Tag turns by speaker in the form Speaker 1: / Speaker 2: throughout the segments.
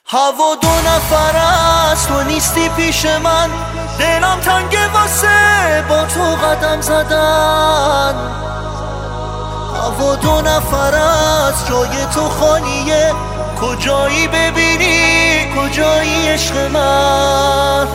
Speaker 1: هوا دو نفر است تو نیستی پیش من، دلم تنگه واسه با تو قدم زدن. هوا دو نفر است جای تو خالیه، کجایی ببینی کجایی عشق من.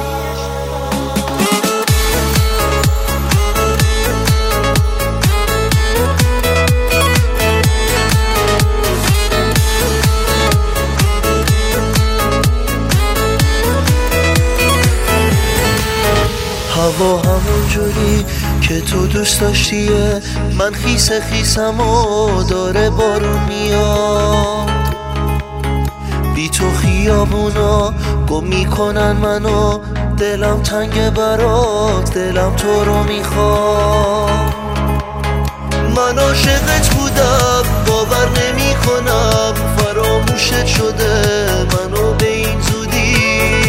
Speaker 1: هوا همون جوری که تو دوست داشتیه، من خیسم و داره بارون میاد. بی تو خیابونا گم میکنن منو، دلم تنگ برات، دلم تو رو میخواد. من عاشقت بودم باور نمی کنم، فراموشت شده منو به این زودی.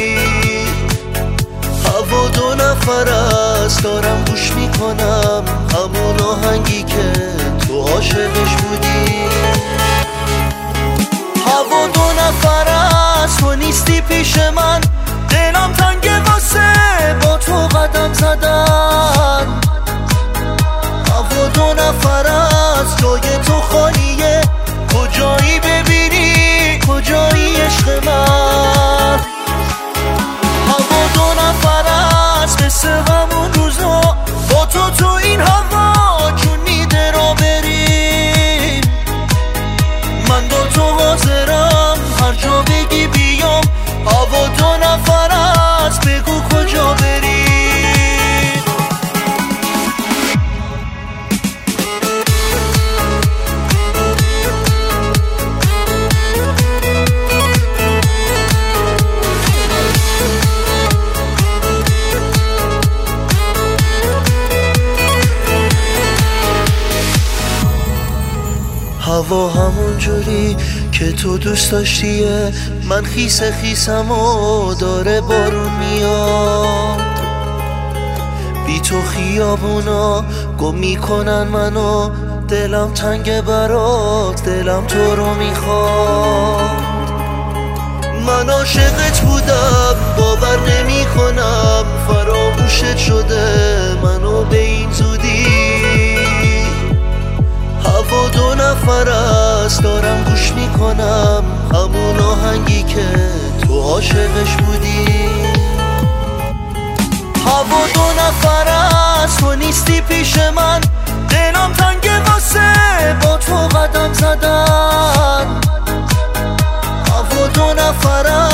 Speaker 1: هوا دو نفر است دارم گوش میکنم، همون آهنگی که تو عاشقش بودی. هوا دو نفر است تو نیستی پیش من، دلم تنگه واسه با تو قدم زدن. هوا دو نفر است جای تو خالیه، کجایی ببینی کجایی عشق من. هوا دو نفر است مثل همون روزا، با تو این هوا جون میده را بریم. من با تو حاضرم هر جا بگی بیام، هوا دو نفر است بگو کجا بریم. هوا همون جوری که تو دوست داشتیه، من خیسم و داره بارون میاد. بی تو خیابونا گم میکنن منو، دلم تنگ برات، دلم تو رو میخواد. من عاشقت بودم باور نمی کنم، فراموشت شده منو به این زودی. هوا دو نفر است دارم گوش میکنم، همون آهنگی که تو عاشقش بودی. هوا دو نفر است تو نیستی پیش من، دلم تنگه واسه با تو قدم زدن. هوا دو نفر